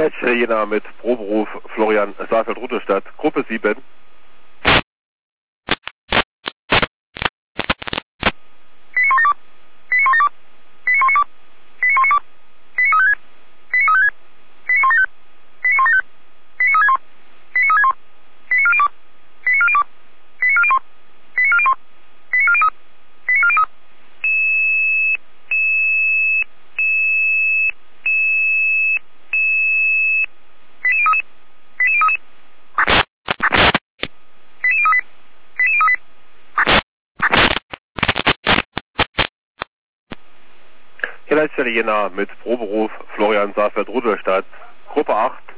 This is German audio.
Leitstelle Jena mit Proberuf Florian Saalfeld-Rudolstadt, Gruppe 7. Leitstelle Jena mit Proberuf Florian Saalfeld-Rudolstadt, Gruppe 8.